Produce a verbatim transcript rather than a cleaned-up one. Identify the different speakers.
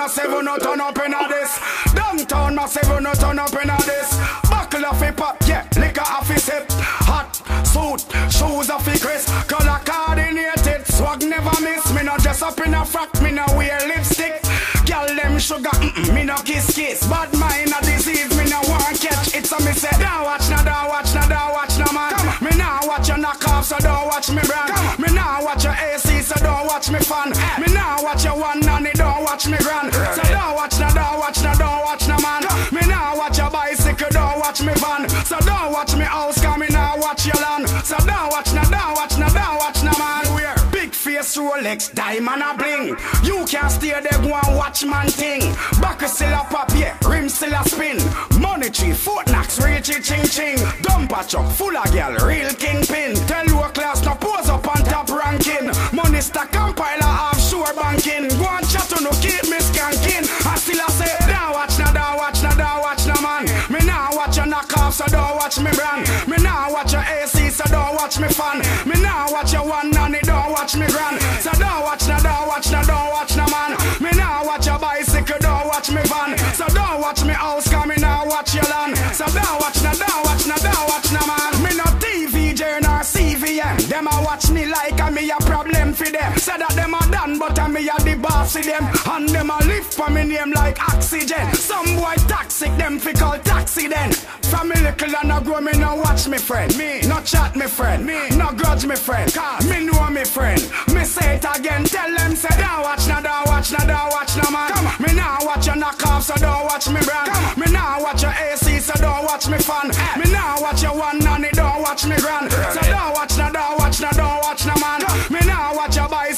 Speaker 1: massive, no turn up in a this. Downtown massive, no turn up in a this. Buckle off a pop, yeah, liquor off a sip. Hot suit, shoes off a crisp. Color coordinated, swag never miss. Me no dress up in a frock, me no wear lipstick. Girl them sugar, mm-mm, me no kiss kiss. Bad mind a disease, me no want catch. It's a me say, don't watch no, don't watch no, don't watch no man. Me now watch your knock off, so don't watch me brand. Me now watch your A C, so don't watch me fan. Me now watch your one nanny, don't watch me grand. So don't watch no, don't watch no, don't watch no man. Me now watch your bicycle, don't watch me van. So don't watch me house, cause me now watch your land. So don't watch no, don't watch no, don't watch no man. We're big face Rolex, diamond a bling. You can't stay there, go and watch man thing. Back still a pop, yeah, rim still a spin. Money tree, foot knocks, reach it, ching ching. Dumper truck, full of girl, real kingpin. Tell low class, no pose up on top ranking. Money stack compiler, offshore banking. Go and chat to no keep me skanking. I still a say, don't watch no, don't watch no, don't watch no man. Me now watch your knock off, so don't watch me brand. Me now watch your A C, so don't watch me fan. Me now watch your one nanny, don't watch me grand. So don't watch no, don't watch no, don't watch no man. Me now watch your bicycle, don't watch me van. So don't watch me house, cause me now watch your land. So don't watch no, don't watch no, don't watch no man. Me no T V J nor C V M. Them a watch me like a me a problem for them. Say that them a done, but a me a the boss of them. And them a lift for me name like oxygen. Some boy toxic, them fi call taxi then. From me little and I grow, me no watch me friend. Me no chat me friend. Me no grudge me friend. Cause me know me friend. Me say it again, tell them say don't watch no, don't watch no, don't watch no man. Come on. Me now watch your knock off, so don't watch me brand. Come on. Me now watch your A C, so don't watch me fan. Hey. Me now watch your one nanny, don't watch me grand. So don't watch no, don't watch no, don't watch no man. Come. Me now watch your bicycle.